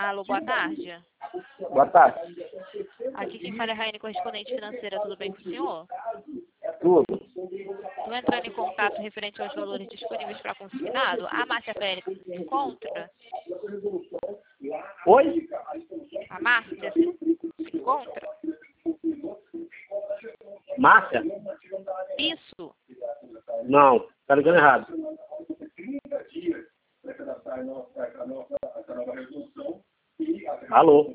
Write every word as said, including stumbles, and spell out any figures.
Alô, boa tarde. Boa tarde. Aqui quem fala é a Raine, correspondente financeira. Tudo bem com o senhor? Tudo. Estou entrando em contato referente aos valores disponíveis para consignado. A Márcia Pérez se encontra? Oi? A Márcia se, se encontra? Márcia? Isso. Não, tá ligando errado. Alô?